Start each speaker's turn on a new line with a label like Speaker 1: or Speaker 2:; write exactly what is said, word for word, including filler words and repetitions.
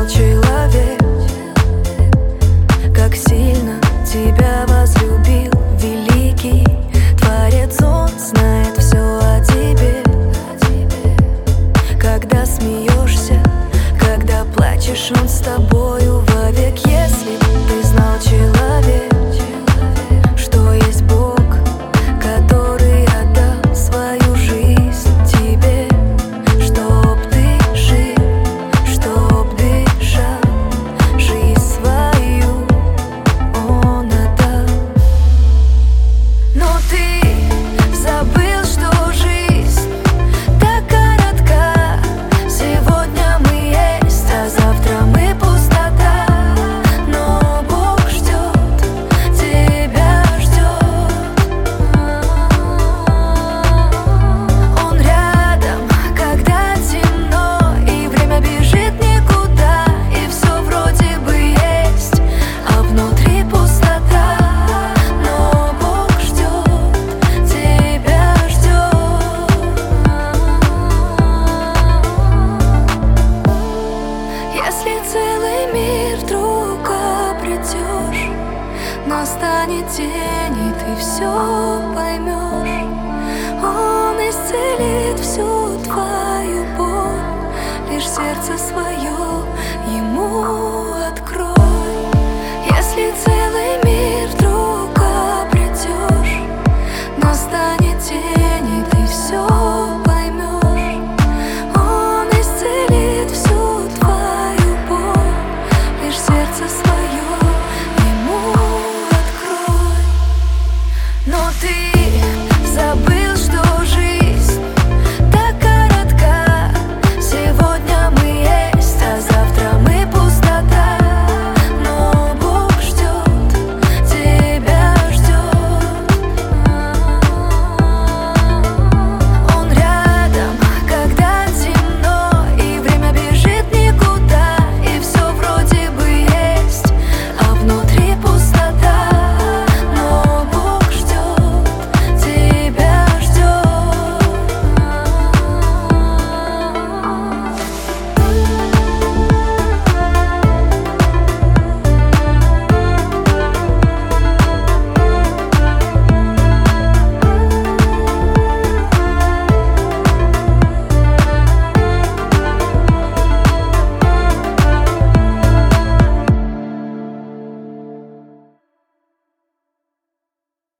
Speaker 1: знал человек, как сильно тебя возлюбил великий Творец. Он знает все о тебе, когда смеешься, когда плачешь, он с тобою вовек. Если б ты знал, человек, что есть Бог, который отдал свою жизнь тебе, чтоб ты жил, чтоб дышал, жизнь свою он отдал. Но ты забыл, что жизнь так коротка. Сегодня мы есть, а завтра мы пустота. Но Бог ждет, тебя ждет. Он рядом, когда темно и время бежит никуда, и все вроде бы есть, а внутри пустота. Но Бог ждет, тебя ждет. Если целый мир вдруг обретешь, настанет день, и ты все поймешь. Он исцелит всю твою боль, лишь сердце свое ему